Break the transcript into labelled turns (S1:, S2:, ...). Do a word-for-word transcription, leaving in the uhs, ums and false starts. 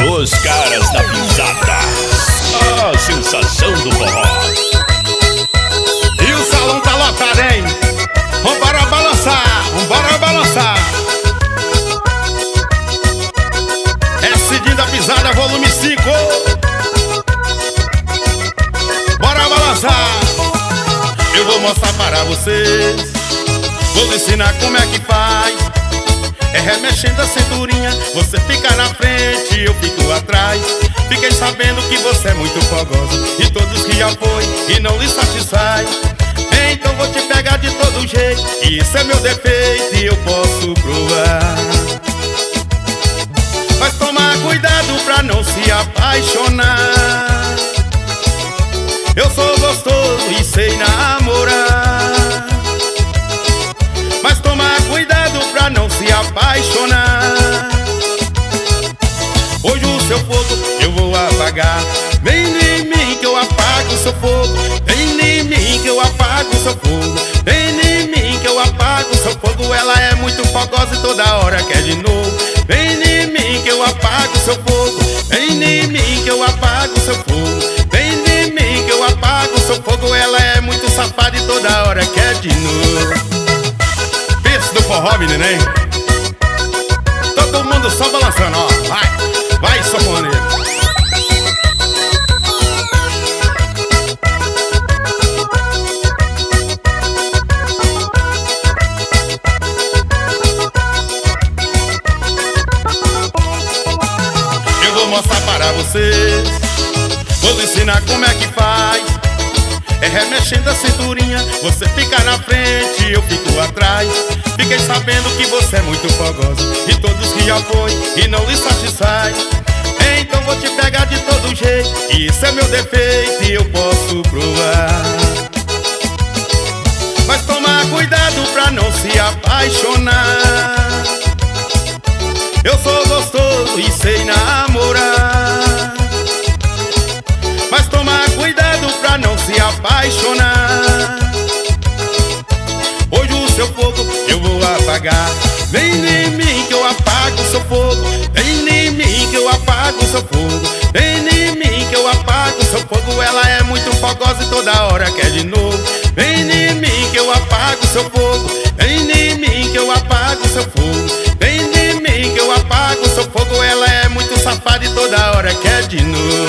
S1: Os caras da pisada, a sensação do forró.
S2: E o salão tá lotado, hein? Vambora balançar, vambora balançar. É Cidinho da Pisada, volume cinco. Bora balançar. Eu vou mostrar para vocês, vou ensinar como é que faz. É remexendo a cinturinha, você fica na frente, eu fico atrás. Fiquei sabendo que você é muito fogosa e todos que já foi e não lhe satisfaz. Então vou te pegar de todo jeito, e isso é meu defeito e eu posso provar. Mas tomar cuidado pra não se apaixonar. Eu sou gostoso e sei namorar. Mas tomar cuidado pra não se apaixonar. Hoje o seu fogo eu vou apagar. Vem em mim que eu apago o seu fogo. Vem em mim que eu apago o seu fogo. Vem em mim que eu apago o seu fogo. Ela é muito fogosa e toda hora quer de novo. Vem em mim que eu apago o seu fogo. Vem em mim que eu apago o seu fogo. Vem em mim que eu apago o seu fogo. Ela é muito safada e toda hora quer de novo. Do forró, neném. Todo mundo só balançando, ó. Vai, vai, socorro. Eu vou mostrar para vocês, vou ensinar como é que faz. É remexendo a cinturinha, você fica na frente, eu fico atrás. Fiquei sabendo que você é muito fogosa e todos que já foi e não lhe satisfaz. Então vou te pegar de todo jeito, e isso é meu defeito e eu posso provar. Mas tomar cuidado pra não se apaixonar. Eu sou gostoso e sei namorar. Mas tomar cuidado pra não se apaixonar. Hoje o seu fogo eu vou apagar. Vem em mim que eu apago o seu fogo. Vem em mim que eu apago o seu fogo. Vem em mim que eu apago o seu fogo. Ela é muito fogosa e toda hora quer de novo. Vem em mim que eu apago o seu fogo. Vem em mim que eu apago o seu fogo. Vem em mim que eu apago o seu fogo. Ela é muito safada e toda hora quer de novo.